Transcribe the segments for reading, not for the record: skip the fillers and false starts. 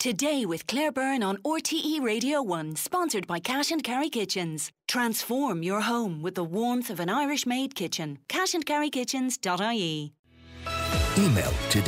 Today with Claire Byrne on RTE Radio 1, sponsored by Cash and Carry Kitchens. Transform your home with the warmth of an Irish-made kitchen. cashandcarrykitchens.ie. Email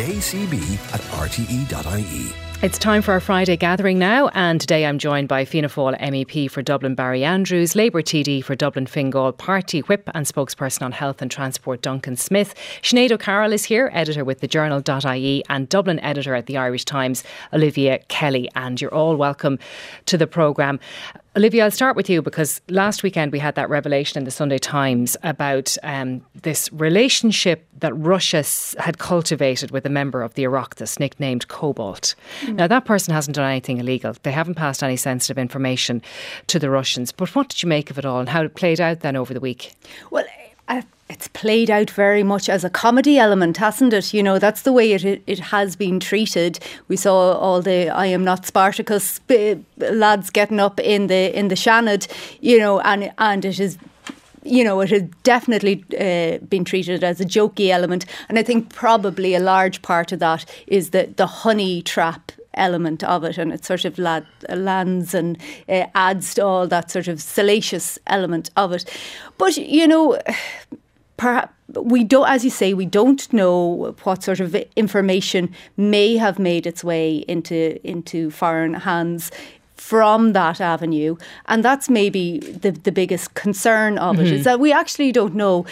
todaycb@rte.ie. It's time for our Friday gathering now, and today I'm joined by Fianna Fáil MEP for Dublin Barry Andrews, Labour TD for Dublin Fingal, Party Whip and spokesperson on Health and Transport Duncan Smith. Sinead O'Carroll is here, editor with thejournal.ie and Dublin editor at the Irish Times, Olivia Kelly, and you're all welcome to the programme. Olivia, I'll start with you because last weekend we had that revelation in the Sunday Times about this relationship that Russia had cultivated with a member of the Oireachtas nicknamed Cobalt. Now, that person hasn't done anything illegal. They haven't passed any sensitive information to the Russians. But what did you make of it all and how it played out then over the week? Well, it's played out very much as a comedy element, hasn't it? You know, that's the way it has been treated. We saw all the I am not Spartacus lads getting up in the Seanad, you know, and it is, you know, it has definitely been treated as a jokey element. And I think probably a large part of that is the honey trap element of it, and it sort of lands and adds to all that sort of salacious element of it. But, you know, perhaps we don't, as you say, we don't know what sort of information may have made its way into foreign hands from that avenue, and that's maybe the biggest concern of it, is that we actually don't know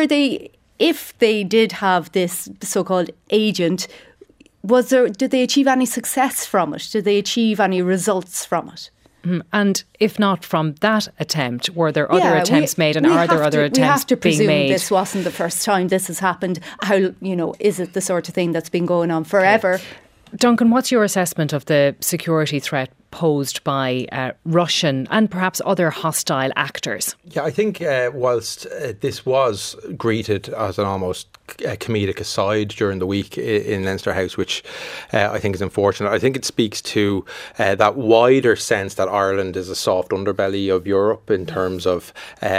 if they did have this so-called agent. Did they achieve any success from it? Did they achieve any results from it? And if not from that attempt, were there other attempts made, and are there other attempts being made? We have to presume this wasn't the first time this has happened. How, you know, is it the sort of thing that's been going on forever? Okay. Duncan, what's your assessment of the security threat posed by Russian and perhaps other hostile actors? Yeah, I think whilst this was greeted as an almost comedic aside during the week in Leinster House, which I think is unfortunate, I think it speaks to that wider sense that Ireland is a soft underbelly of Europe in terms of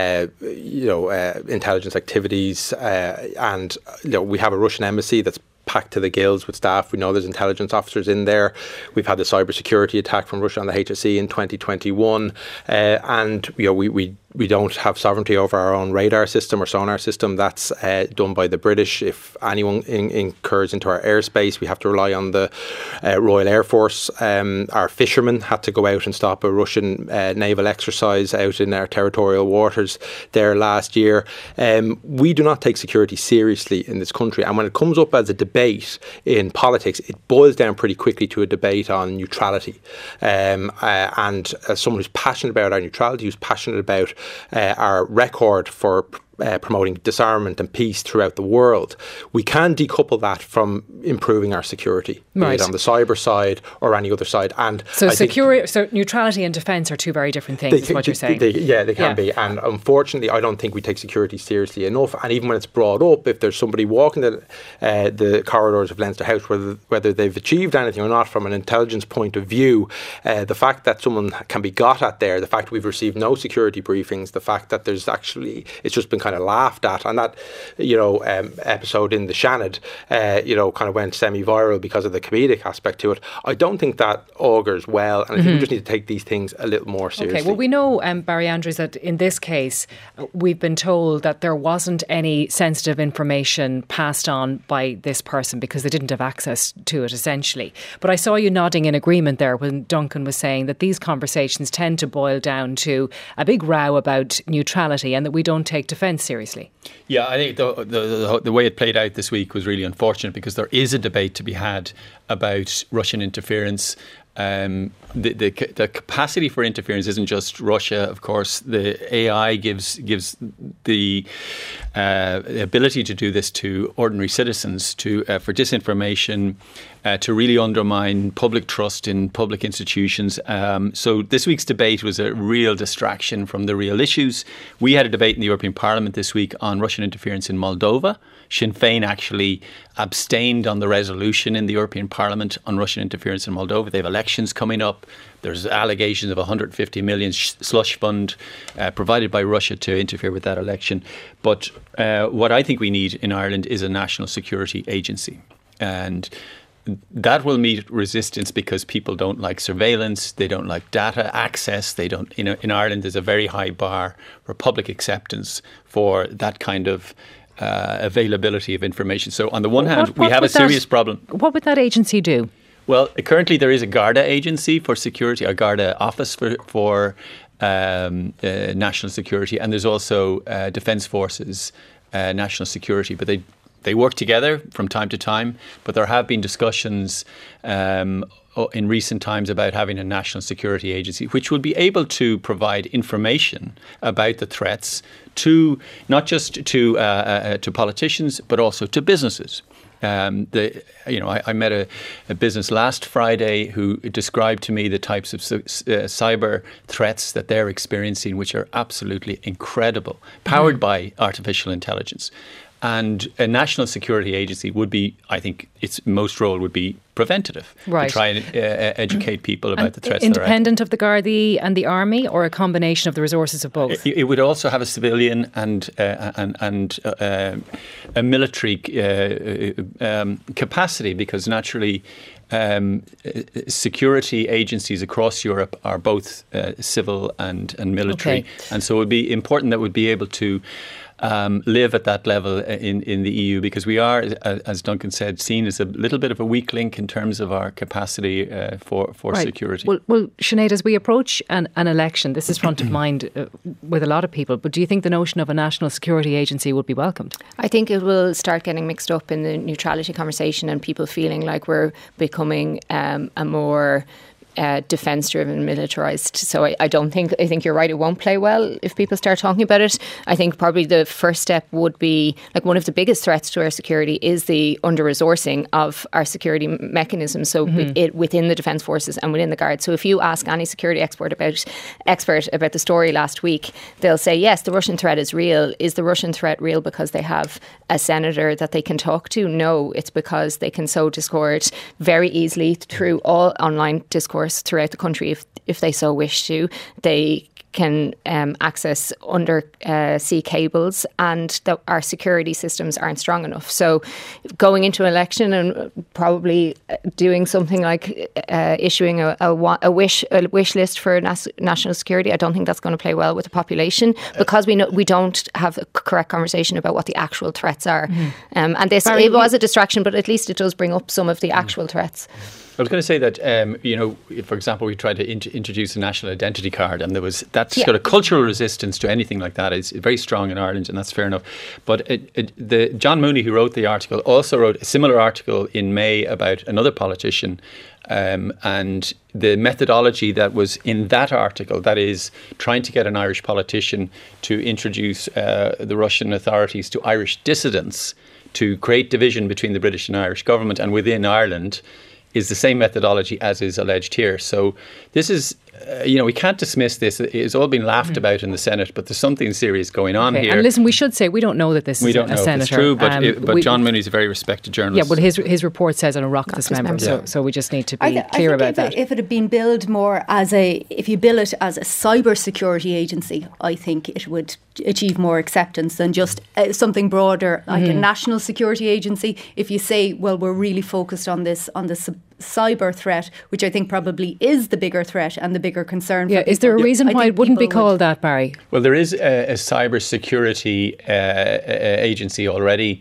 intelligence activities, and we have a Russian embassy that's packed to the gills with staff. We know there's intelligence officers in there. We've had the cybersecurity attack from Russia on the HSE in 2021, and we don't have sovereignty over our own radar system or sonar system. That's done by the British. If anyone incurs into our airspace, we have to rely on the Royal Air Force. Our fishermen had to go out and stop a Russian naval exercise out in our territorial waters there last year. We do not take security seriously in this country. And when it comes up as a debate in politics, it boils down pretty quickly to a debate on neutrality. And as someone who's passionate about our neutrality, who's passionate about our record for promoting disarmament and peace throughout the world, we can decouple that from improving our security, be it on the cyber side or any other side. And so neutrality and defence are two very different things, is what you're saying. They can be. And unfortunately, I don't think we take security seriously enough. And even when it's brought up, if there's somebody walking the corridors of Leinster House, whether they've achieved anything or not from an intelligence point of view, the fact that someone can be got at there, the fact we've received no security briefings, the fact that there's actually, it's just been kind of laughed at, and that episode in the Seanad kind of went semi-viral because of the comedic aspect to it. I don't think that augurs well, and I think we just need to take these things a little more seriously. Okay, well, we know, Barry Andrews, that in this case we've been told that there wasn't any sensitive information passed on by this person because they didn't have access to it, essentially. But I saw you nodding in agreement there when Duncan was saying that these conversations tend to boil down to a big row about neutrality and that we don't take defence seriously. Yeah, I think the way it played out this week was really unfortunate because there is a debate to be had about Russian interference. The capacity for interference isn't just Russia, of course. The AI gives the ability to do this to ordinary citizens, for disinformation, to really undermine public trust in public institutions. So this week's debate was a real distraction from the real issues. We had a debate in the European Parliament this week on Russian interference in Moldova. Sinn Féin actually abstained on the resolution in the European Parliament on Russian interference in Moldova. They have elections coming up. There's allegations of 150 million slush fund provided by Russia to interfere with that election. But what I think we need in Ireland is a national security agency. And that will meet resistance because people don't like surveillance, they don't like data access, they don't, in Ireland there's a very high bar for public acceptance for that kind of availability of information. So on the one hand, we have a serious problem. What would that agency do? Well, currently there is a Garda agency for security, a Garda office for national security, and there's also Defence Forces national security, but they work together from time to time. But there have been discussions in recent times about having a national security agency, which will be able to provide information about the threats to not just to politicians, but also to businesses. I met a business last Friday who described to me the types of cyber threats that they're experiencing, which are absolutely incredible, powered by artificial intelligence. And a national security agency would be, I think, its most role would be preventative, to try and educate people about the threats. Independent of the Gardaí and the Army, or a combination of the resources of both? It would also have a civilian and a military capacity, because naturally security agencies across Europe are both civil and military. Okay. And so it would be important that we'd be able to live at that level in the EU, because we are, as Duncan said, seen as a little bit of a weak link in terms of our capacity for security. Well, Sinead, as we approach an election, this is front of mind with a lot of people, but do you think the notion of a national security agency would be welcomed? I think it will start getting mixed up in the neutrality conversation, and people feeling like we're becoming a more defence-driven, militarised. So I think you're right, it won't play well if people start talking about it. I think probably the first step would be, like, one of the biggest threats to our security is the under-resourcing of our security mechanisms, so within the Defence Forces and within the Guard. So if you ask any security expert about the story last week, they'll say, yes, the Russian threat is real. Is the Russian threat real because they have a senator that they can talk to? No, it's because they can sow discord very easily through all online discourse throughout the country if they so wish to. They can access undersea cables, and our security systems aren't strong enough. So going into an election and probably doing something like issuing a wish list for national security, I don't think that's going to play well with the population, because we don't have a correct conversation about what the actual threats are. And it was a distraction, but at least it does bring up some of the actual threats. I was going to say that, for example, we tried to introduce a national identity card, and that sort of cultural resistance to anything like that is very strong in Ireland, and that's fair enough. But John Mooney, who wrote the article, also wrote a similar article in May about another politician, and the methodology that was in that article, that is trying to get an Irish politician to introduce the Russian authorities to Irish dissidents, to create division between the British and Irish government and within Ireland, is the same methodology as is alleged here. So this is, we can't dismiss this. It's all been laughed about in the Senate, but there's something serious going on here. And listen, we should say we don't know that this is a senator. We don't know if it's true, but John Mooney is a very respected journalist. Yeah, well, his report says an Oireachtas member, so we just need to be clear about that. If it had been billed more if you bill it as a cyber security agency, I think it would achieve more acceptance than just something broader like a national security agency. If you say, well, we're really focused on this cyber threat, which I think probably is the bigger threat and the bigger concern. Yeah, is there a reason why it wouldn't be called that, Barry? Well, there is a cyber security agency already,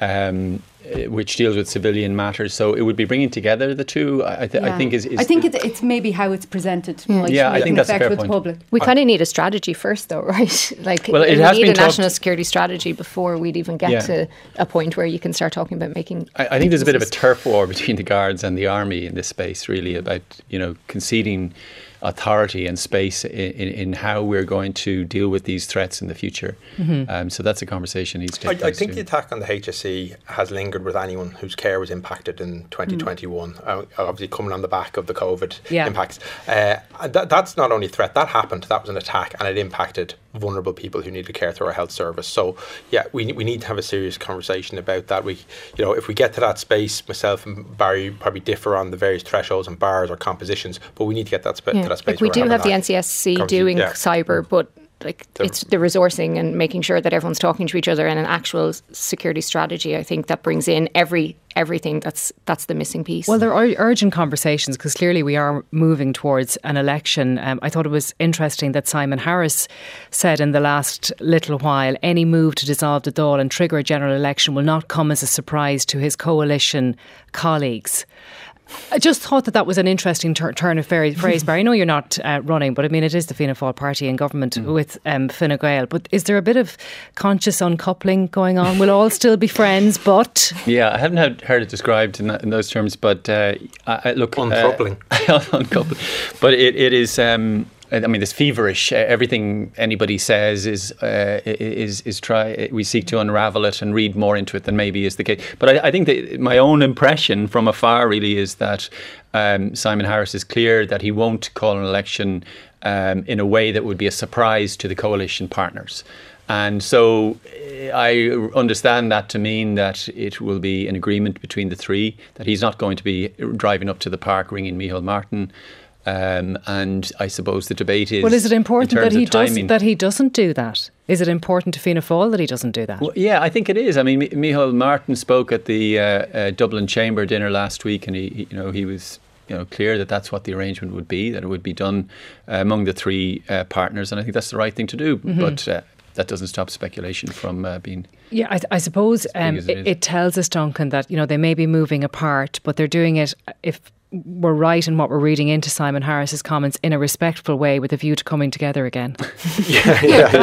which deals with civilian matters. So it would be bringing together the two. I think it's maybe how it's presented. I think that's a fair point. Public. We kind of need a strategy first, though, right? We need a national security strategy before we'd even get to a point where you can start talking about making. I think there's a bit of a turf war between the Guards and the Army in this space, really, about conceding authority and space in how we're going to deal with these threats in the future. So that's a conversation needs to take place. I think the attack on the HSE has lingered with anyone whose care was impacted in 2021, obviously coming on the back of the COVID impacts. That's not only a threat, that happened, that was an attack, and it impacted vulnerable people who needed care through our health service. So we need to have a serious conversation about that. If we get to that space, myself and Barry probably differ on the various thresholds and bars or compositions, but we need to get to that space. We do have the NCSC doing cyber, but it's the resourcing and making sure that everyone's talking to each other and an actual security strategy. I think that brings in everything that's the missing piece. Well, there are urgent conversations because clearly we are moving towards an election. I thought it was interesting that Simon Harris said in the last little while, any move to dissolve the Dáil and trigger a general election will not come as a surprise to his coalition colleagues. I just thought that was an interesting turn of phrase, Barry. I know you're not running, but I mean, it is the Fianna Fáil party in government with Fine Gael. But is there a bit of conscious uncoupling going on? We'll all still be friends, but... Yeah, I haven't heard it described in those terms, but look... Uncoupling. Uncoupling. But it is... I mean, this feverish. Everything anybody says is try. We seek to unravel it and read more into it than maybe is the case. But I think that my own impression from afar really is that Simon Harris is clear that he won't call an election in a way that would be a surprise to the coalition partners. And so I understand that to mean that it will be an agreement between the three, that he's not going to be driving up to the park ringing Micheál Martin. And I suppose the debate is... Well, is it important that he doesn't do that? Is it important to Fianna Fáil that he doesn't do that? Well, yeah, I think it is. I mean, Micheál Martin spoke at the Dublin Chamber dinner last week, and he was clear that that's what the arrangement would be, that it would be done among the three partners, and I think that's the right thing to do. Mm-hmm. But that doesn't stop speculation from being... Yeah, I suppose it tells us, Duncan, that they may be moving apart, but they're doing it, if we're right in what we're reading into Simon Harris's comments, in a respectful way with a view to coming together again. Yeah.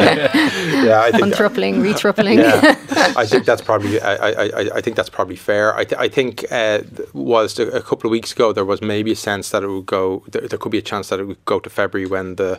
I think unthroupling, retroupling. Yeah, I think that's probably. I think that's probably fair. I think was a couple of weeks ago there was maybe a sense that it would go. There could be a chance that it would go to February when the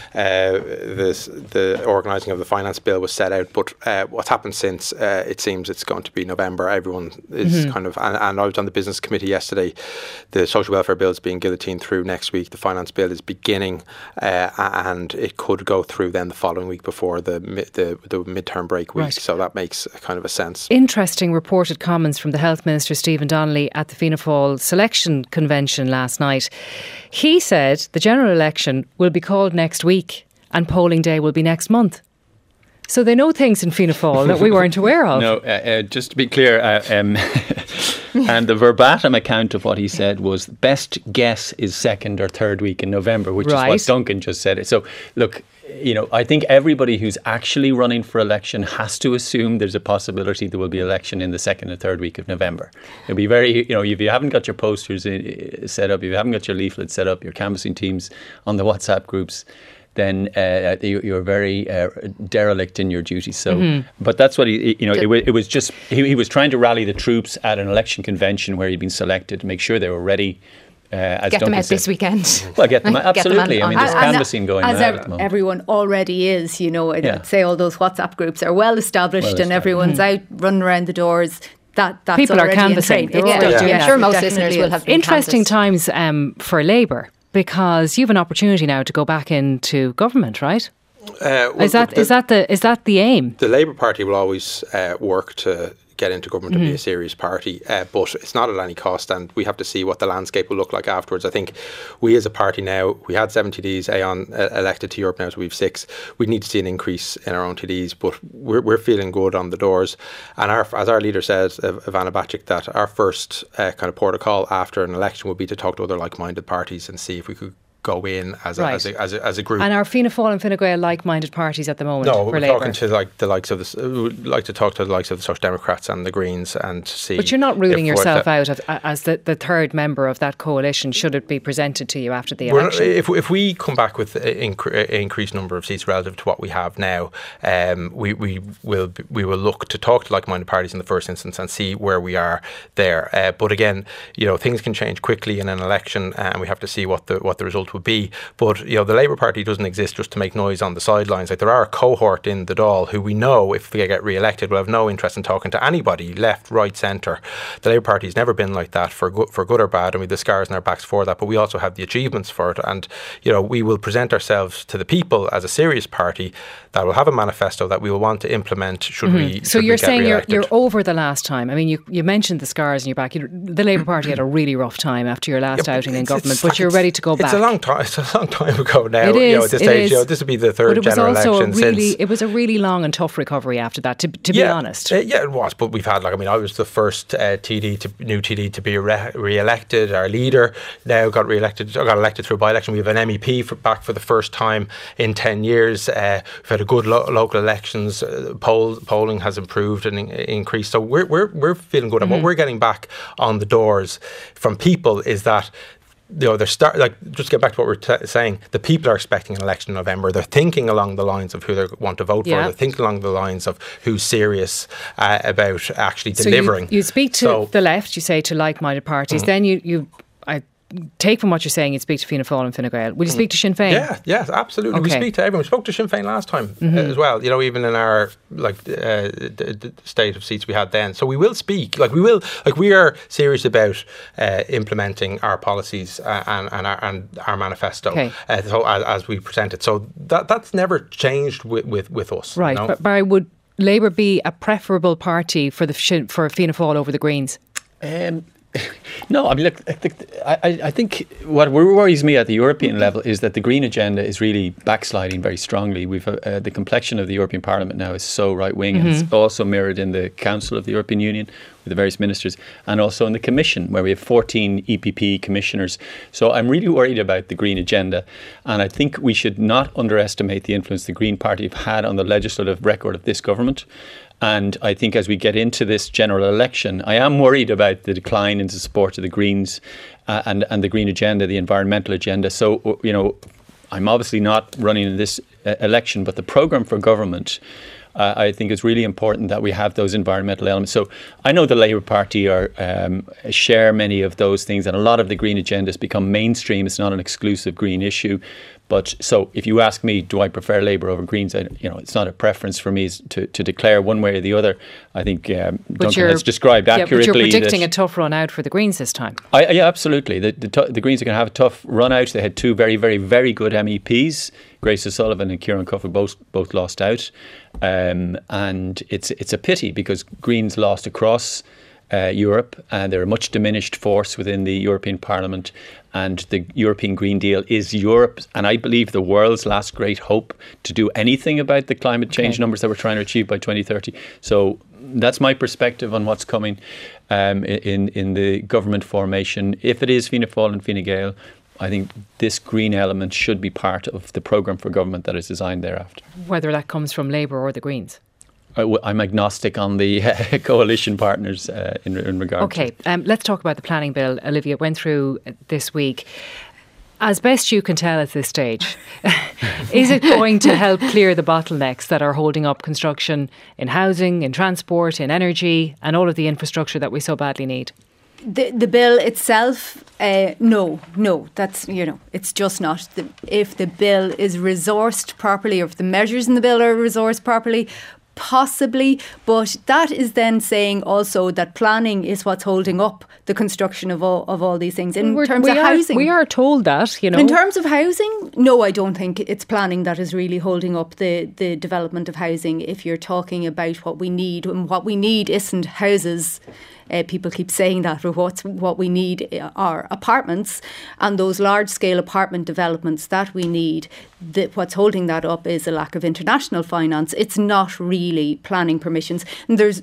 organising of the finance bill was set out. But what's happened since? It seems it's going to be November. Everyone is kind of. And I was on the business committee yesterday. The social welfare bill is being guillotined through next week. The finance bill is beginning, and it could go through then the following week before the midterm break week. Right. So that makes kind of a sense. Interesting reported comments from the Health Minister Stephen Donnelly at the Fianna Fáil selection convention last night. He said the general election will be called next week and polling day will be next month. So they know things in Fianna Fáil that we weren't aware of. No, just to be clear, and the verbatim account of what he said was best guess is second or third week in November, which is what Duncan just said. So look, I think everybody who's actually running for election has to assume there's a possibility there will be election in the second or third week of November. It'll be very, if you haven't got your posters set up, if you haven't got your leaflets set up, your canvassing teams on the WhatsApp groups, then you're very derelict in your duty. So, but that's what it was just he was trying to rally the troops at an election convention where he'd been selected to make sure they were ready. As get them out this weekend. Well, get them out, absolutely. I mean, there's canvassing going on at the moment. Everyone already is, I'd say all those WhatsApp groups are well established and everyone's out running around the doors. That's people are canvassing. I'm sure most listeners will have been interesting times for Labour. Because you have an opportunity now to go back into government, right? Is that the aim? The Labour Party will always work to get into government and be a serious party, but it's not at any cost, and we have to see what the landscape will look like afterwards. I think we as a party now, we had 7 TDs elected to Europe now, so we have 6. We need to see an increase in our own TDs, but we're feeling good on the doors. And as our leader says, Ivana Bacik, that our first kind of port of call after an election would be to talk to other like-minded parties and see if we could go in as a group. And are Fianna Fáil and Fine Gael like-minded parties at the moment? No, for we're Labour? talking to the likes of we'd like to talk to the likes of the Social Democrats and the Greens and see. But you're not ruling yourself out as the third member of that coalition. Should it be presented to you after the election? If we come back with an increased number of seats relative to what we have now, we will look to talk to like-minded parties in the first instance and see where we are there. But again, things can change quickly in an election, and we have to see what the result would be. But the Labour Party doesn't exist just to make noise on the sidelines. Like, there are a cohort in the Dáil who we know, if they get re-elected, will have no interest in talking to anybody, left, right, centre. The Labour Party has never been like that, for good or bad, and we have the scars in our backs for that, but we also have the achievements for it. And we will present ourselves to the people as a serious party that will have a manifesto that we will want to implement should we. So you're saying you're over the last time. I mean, you mentioned the scars in your back. The Labour Party had a really rough time after your last outing in government, but you're ready to go back. It's a long time. It's a long time ago now. It is, at this stage, this would be the third general election since. It was a really long and tough recovery after that. To be honest, it was. But we've had I was the first new TD to be re-elected. Our leader now got elected through a by-election. We have an MEP back for the first time in 10 years. We've had a good local elections. Polling has improved and increased. So we're feeling good. And what we're getting back on the doors from people is that just get back to what we're saying. The people are expecting an election in November. They're thinking along the lines of who they want to vote for. They're thinking along the lines of who's serious about actually delivering. You speak to the left. You say to like-minded parties. Then I take from what you're saying, you'd speak to Fianna Fáil and Fine Gael. Will you speak to Sinn Féin? Yeah, absolutely. Okay. We speak to everyone. We spoke to Sinn Féin last time as well. Even in our the state of seats we had then. So we will speak. We are serious about implementing our policies and our manifesto as we present it. So that's never changed with us. Right, but Barry, would Labour be a preferable party for Fianna Fáil over the Greens? No, I think what worries me at the European level is that the Green agenda is really backsliding very strongly. We've the complexion of the European Parliament now is so right-wing, and it's also mirrored in the Council of the European Union with the various ministers, and also in the Commission, where we have 14 EPP commissioners. So I'm really worried about the Green agenda, and I think we should not underestimate the influence the Green Party have had on the legislative record of this government. And I think as we get into this general election, I am worried about the decline in the support of the Greens and the Green agenda, the environmental agenda. So, I'm obviously not running in this election, but the programme for government, I think it's really important that we have those environmental elements. So I know the Labour Party share many of those things, and a lot of the Green agenda has become mainstream. It's not an exclusive Green issue. But so if you ask me, do I prefer Labour over Greens? It's not a preference for me to declare one way or the other. I think Duncan has described accurately. But you're predicting a tough run out for the Greens this time. Yeah, absolutely. The Greens are going to have a tough run out. They had two very, very, very good MEPs, Grace O'Sullivan and Kieran Cuffer, both lost out. And it's a pity because Greens lost across Europe, and they're a much diminished force within the European Parliament, and the European Green Deal is Europe, and I believe the world's last great hope to do anything about the climate change numbers that we're trying to achieve by 2030. So that's my perspective on what's coming in the government formation. If it is Fianna Fáil and Fine Gael, I think this green element should be part of the programme for government that is designed thereafter. Whether that comes from Labour or the Greens? I'm agnostic on the coalition partners in regard to. Let's talk about the planning bill. Olivia went through this week. As best you can tell at this stage, is it going to help clear the bottlenecks that are holding up construction in housing, in transport, in energy, and all of the infrastructure that we so badly need? The bill itself, no, that's, it's just not. If the bill is resourced properly, or if the measures in the bill are resourced properly, possibly, but that is then saying also that planning is what's holding up the construction of all these things. In terms of housing, we are told that, In terms of housing, no, I don't think it's planning that is really holding up the development of housing. If you're talking about what we need, and what we need isn't houses. People keep saying that, but what we need are apartments, and those large-scale apartment developments that we need. What's holding that up is a lack of international finance. It's not really planning permissions. And there's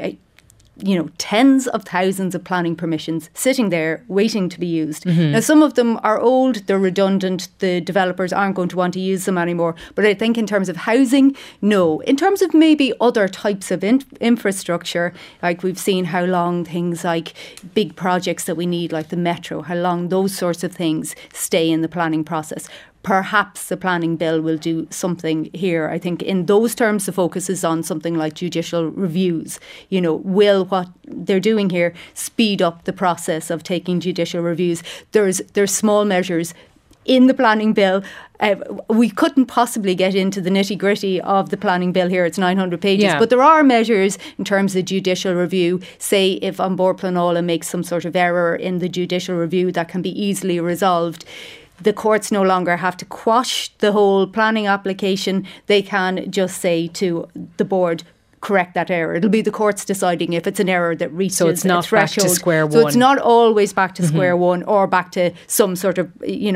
tens of thousands of planning permissions sitting there waiting to be used. Now, some of them are old, they're redundant, the developers aren't going to want to use them anymore. But I think in terms of housing, no. In terms of maybe other types of infrastructure, like we've seen how long things like big projects that we need, like the metro, how long those sorts of things stay in the planning process. Perhaps the planning bill will do something here. I think in those terms, the focus is on something like judicial reviews. Will what they're doing here speed up the process of taking judicial reviews? There's small measures in the planning bill. We couldn't possibly get into the nitty-gritty of the planning bill here. It's 900 pages. But there are measures in terms of judicial review. Say if An Bord Pleanála makes some sort of error in the judicial review, that can be easily resolved. The courts no longer have to quash the whole planning application. They can just say to the board, correct that error. It'll be the courts deciding if it's an error that reaches a threshold. So it's not back to square one. So it's not always back to square one or back to some sort of,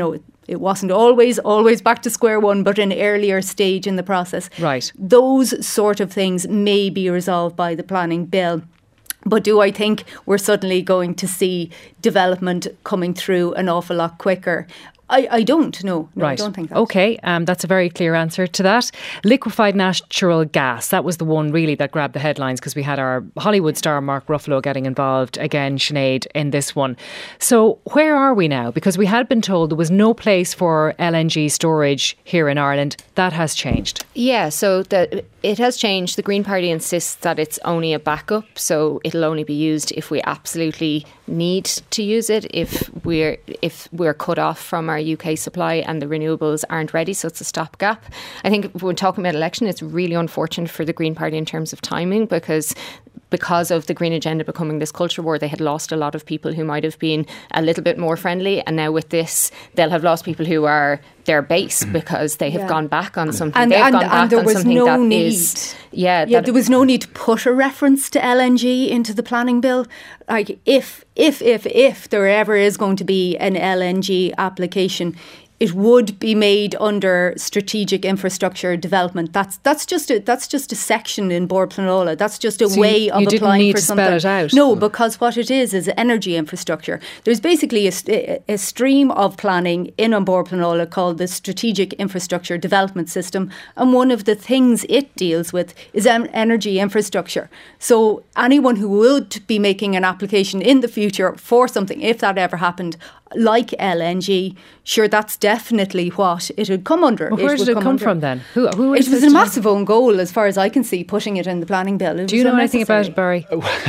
it wasn't always back to square one, but an earlier stage in the process. Right. Those sort of things may be resolved by the planning bill. But do I think we're suddenly going to see development coming through an awful lot quicker? I don't. No, right. I don't think that. Okay, that's a very clear answer to that. Liquefied natural gas, that was the one really that grabbed the headlines because we had our Hollywood star Mark Ruffalo getting involved again, Sinead, in this one. So where are we now? Because we had been told there was no place for LNG storage here in Ireland. That has changed. Yeah, so it has changed. The Green Party insists that it's only a backup, so it'll only be used if we absolutely need to use it, if we're cut off from our UK supply and the renewables aren't ready, so it's a stopgap. I think when talking about election, it's really unfortunate for the Green Party in terms of timing because of the Green Agenda becoming this culture war, they had lost a lot of people who might have been a little bit more friendly, and now with this, they'll have lost people who are their base because they have gone back on something. And there was no need. There was no need to put a reference to LNG into the planning bill. Like if there ever is going to be an LNG application, it would be made under strategic infrastructure development. That's just a section in Bord Pleanála. That's just a way of applying for something. You didn't need to spell it out. No, because what it is energy infrastructure. There's basically a stream of planning in Bord Pleanála called the Strategic Infrastructure Development System, and one of the things it deals with is energy infrastructure. So anyone who would be making an application in the future for something, if that ever happened, like LNG, sure, that's definitely what it would come under. Well, where did it come from then? Who it was a massive own goal, as far as I can see, putting it in the planning bill. Do you know anything about it, Barry?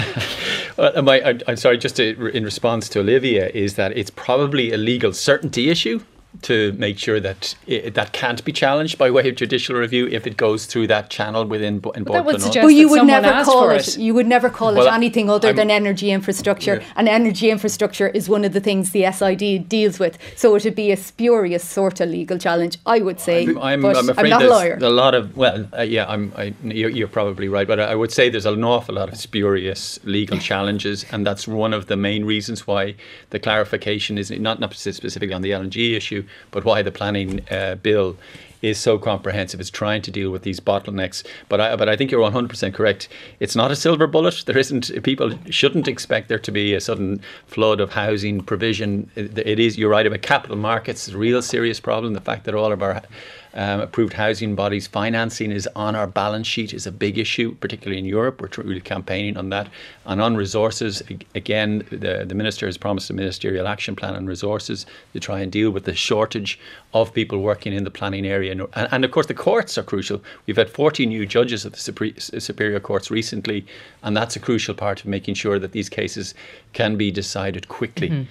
Well, I'm sorry, just in response to Olivia, is that it's probably a legal certainty issue to make sure that that can't be challenged by way of judicial review if it goes through that channel within Bord Pleanála. But you would never call it. You would never call it anything other than energy infrastructure. Yeah. And energy infrastructure is one of the things the SID deals with. So it would be a spurious sort of legal challenge, I would say. I'm afraid not a lawyer. A lot of you're probably right, but I would say there's an awful lot of spurious legal challenges, and that's one of the main reasons why the clarification is not specifically on the LNG issue, but why the planning bill is so comprehensive. It's trying to deal with these bottlenecks. But I think you're 100% correct. It's not a silver bullet. There isn't. People shouldn't expect there to be a sudden flood of housing provision. It is. You're right about capital markets. It's a real serious problem. The fact that all of our approved housing bodies financing is on our balance sheet is a big issue, particularly in Europe. We're really campaigning on that. And on resources, again, the Minister has promised a ministerial action plan on resources to try and deal with the shortage of people working in the planning area. And of course, the courts are crucial. We've had 40 new judges at the Superior Courts recently, and that's a crucial part of making sure that these cases can be decided quickly. Mm-hmm.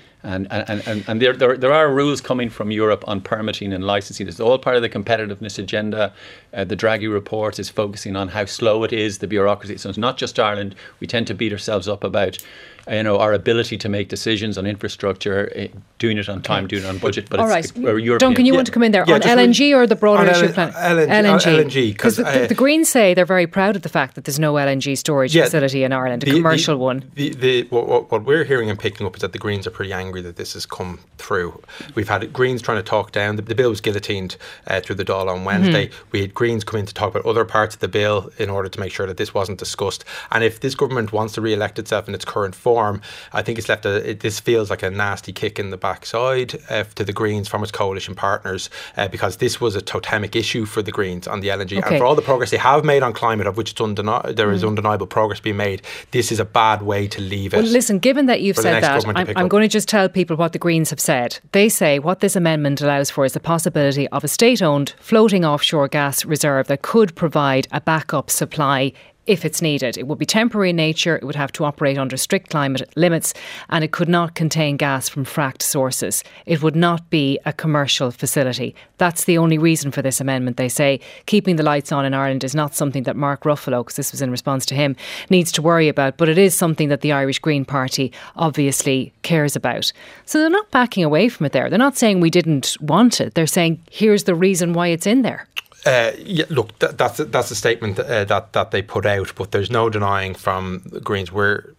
And there are rules coming from Europe on permitting and licensing. It's all part of the competitiveness agenda. The Draghi report is focusing on how slow it is, the bureaucracy. So it's not just Ireland. We tend to beat ourselves up about our ability to make decisions on infrastructure, doing it on time, doing it on budget. But it's European. Duncan, you want to come in there on LNG or the broader issue of plan? LNG. Because the Greens say they're very proud of the fact that there's no LNG storage facility in Ireland, a commercial one. What we're hearing and picking up is that the Greens are pretty angry that this has come through. We've had Greens trying to talk down. The bill was guillotined through the Dáil on Wednesday. Mm-hmm. We had Greens come in to talk about other parts of the bill in order to make sure that this wasn't discussed. And if this government wants to re-elect itself in its current form, I think it's left this feels like a nasty kick in the backside to the Greens from its coalition partners because this was a totemic issue for the Greens on the LNG. Okay. And for all the progress they have made on climate, of which there is undeniable progress being made, this is a bad way to leave it. Well, listen, given that you've said that, I'm going to just tell people what the Greens have said. They say what this amendment allows for is the possibility of a state-owned floating offshore gas reserve that could provide a backup supply if it's needed. It would be temporary in nature, it would have to operate under strict climate limits, and it could not contain gas from fracked sources. It would not be a commercial facility. That's the only reason for this amendment. They say keeping the lights on in Ireland is not something that Mark Ruffalo, because this was in response to him, needs to worry about, but it is something that the Irish Green Party obviously cares about. So they're not backing away from it there. They're not saying we didn't want it. They're saying here's the reason why it's in there. Look, that's a statement that they put out, but there's no denying from the Greens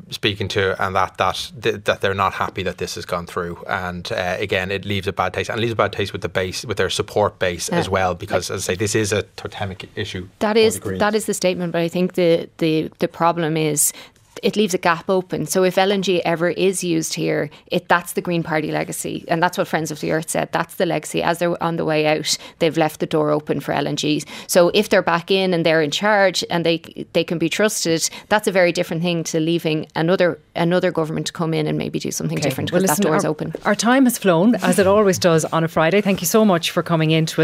speaking to, and that they're not happy that this has gone through. And again, it leaves a bad taste, and it leaves a bad taste with the base, with their support base as well, because as I say, this is a totemic issue. That is the statement, but I think the problem is it leaves a gap open. So if LNG ever is used here, that's the Green Party legacy. And that's what Friends of the Earth said. That's the legacy. As they're on the way out, they've left the door open for LNG. So if they're back in and they're in charge and they can be trusted, that's a very different thing to leaving another government to come in and maybe do something different, because that door is open. Our time has flown, as it always does on a Friday. Thank you so much for coming in to us.